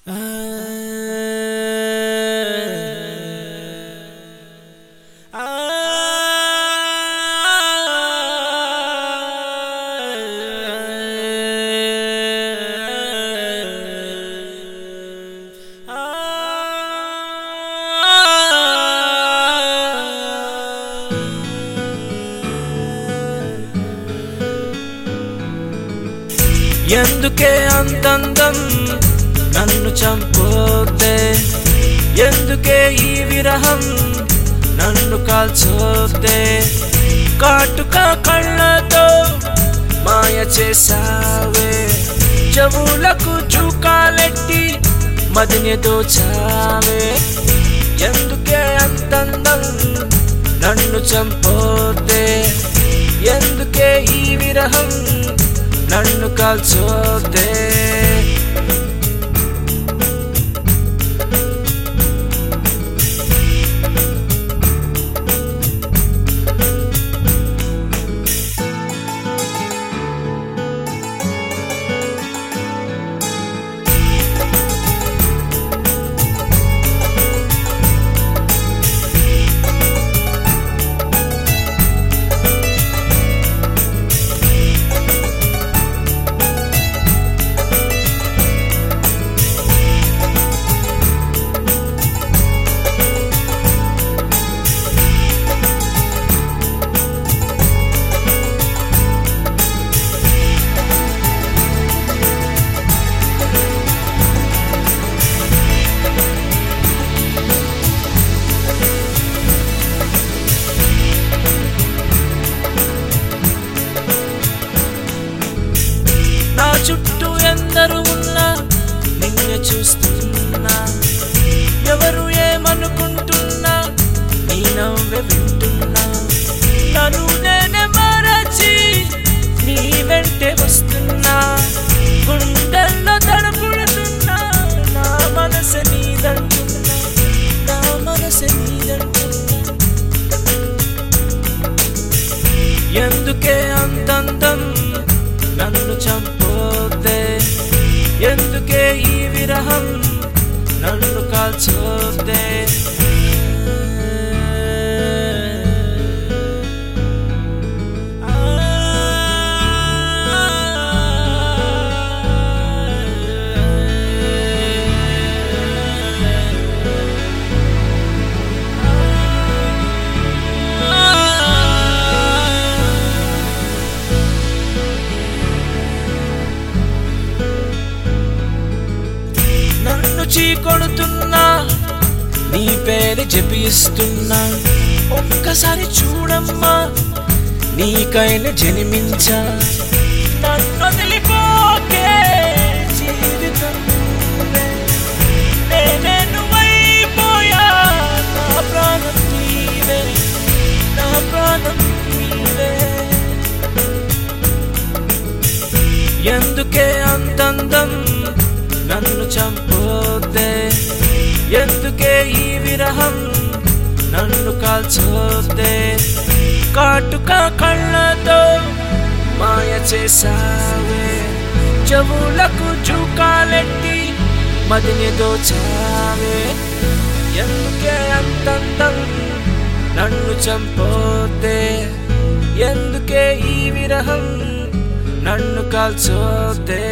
ఎందుకే అంతందం నన్ను చంపోతే, ఎందుకే ఈ విరహం నన్ను కాల్చోతే, కాటుక కళ్ళతో మాయ చేసావే, చెవులకు చూకాలెట్టి మదిని దోచావే. ఎందుకే అంతందం నన్ను చంపోతే, ఎందుకే ఈ విరహం నన్ను కాల్చోతే. చుట్టూ ఎందరు ఉన్నా నిన్నే చూస్తున్నా, ఎవరు ఏమనుకుంటున్నా నీ నవ్వే వింటున్నా. నన్ను నేనే మరచి నీ వెంటే వస్తున్నా, గుండెల్లో తడపుడుతున్నా, నా మనసు నీదంటున్నా, నా మనసు నీదంటున్నా. ఎందుకే అంతందం నన్ను చంపోతే, ఎందుకే ఈ విరహం నన్ను కాల్చోతే. కొడుతున్నా నీ పేరు జపిస్తున్నా, ఒక్కసారి చూడమ్మా నీకైన జన్మించా. నన్ను వదిలిపోకే జీవితం నేనే నువ్వైపోయా, నా ప్రాణం నీవే, నా ప్రాణం నీవే. ఎందుకే అంతందం నన్ను చంపోతే, ఎందుకే ఈ విరహం నన్ను కాల్చోతే, కాటుక కళ్ళతో మాయ చేసావే, చెవులకు చూకాలెట్టి మదిని దోచావే. ఎందుకే అంతందం నన్ను చంపోతే, ఎందుకే ఈ విరహం నన్ను కాల్చోతే.